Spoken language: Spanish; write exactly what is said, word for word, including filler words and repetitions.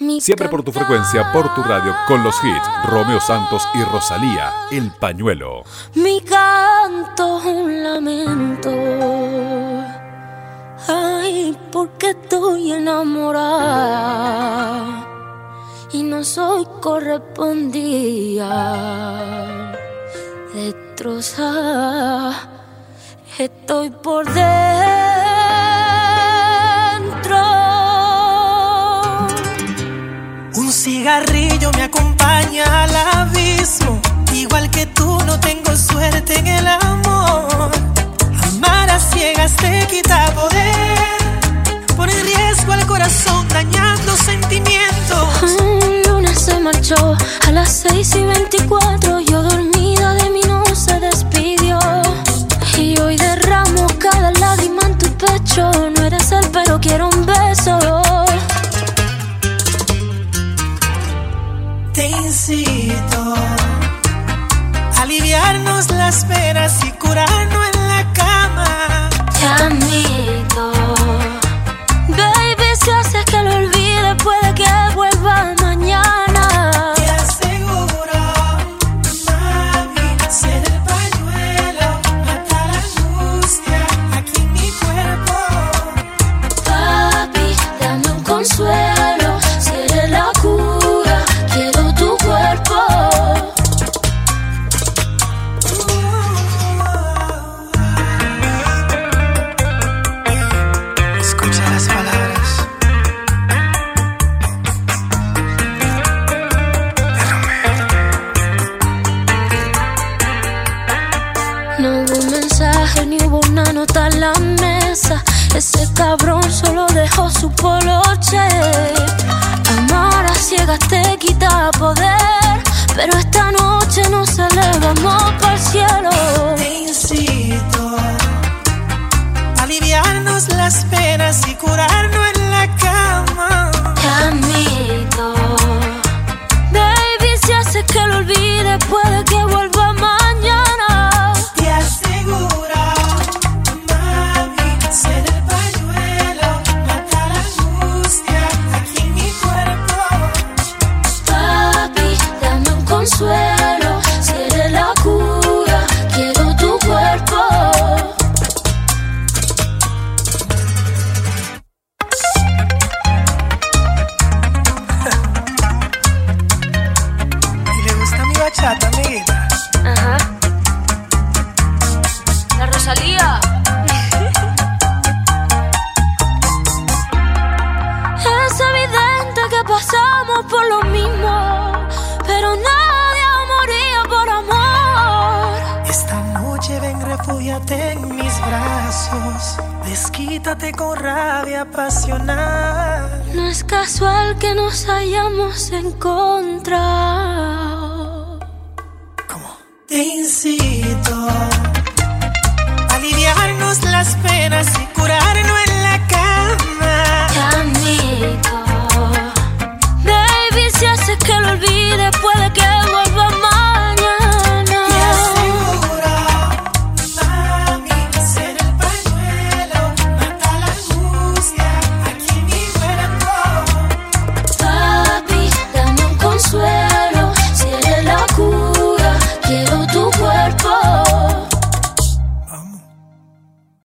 Siempre por tu frecuencia, por tu radio, con los hits Romeo Santos y Rosalía, El Pañuelo. Mi canto es un lamento. Ay, porque estoy enamorada y no soy correspondida. Destrozada estoy por dentro. Un cigarrillo me acompaña al abismo. Igual que tú no tengo suerte en el amor. Amar a ciegas te quita poder. Pone en riesgo al corazón dañando sentimientos. El lunes se marchó a las seis y veinticuatro. Yo dormida de mí no se despidió. Y hoy derramo cada lágrima en tu pecho. No eres él pero quiero un beso. Te incito a aliviarnos las penas y curarnos en la cama. Te admito, baby, si haces que lo olvide puede que vuelva mañana. Te aseguro, mami, ser el pañuelo mata la angustia aquí en mi cuerpo. Papi, dame un consuelo, si eres la cura, quiero tu cuerpo. Escucha las palabras de Romeo. No hubo un mensaje ni hubo una nota en la mesa. Ese cabrón solo dejó su poloche. Amar a ciegas te quita poder, pero esta noche nos elevamos para el cielo. Te incito a aliviarnos las penas y curarnos en la cama. Te admito, baby, si haces que lo olvide puede que vuelva mañana. Te aseguro, mami, ser el pañuelo mata la angustia aquí en mi cuerpo. Papi, dame un consuelo, si eres la cura, quiero tu cuerpo. ¿Y le gusta mi bachata, amiguita? Ajá. La Rosalía. Es evidente que pasamos por lo mismo, pero nadie moría por amor. Esta noche ven, refúgiate en mis brazos. Desquítate con rabia pasional. No es casual que nos hayamos encontrado. ¿Cómo? Te incito a aliviarnos las penas y curarnos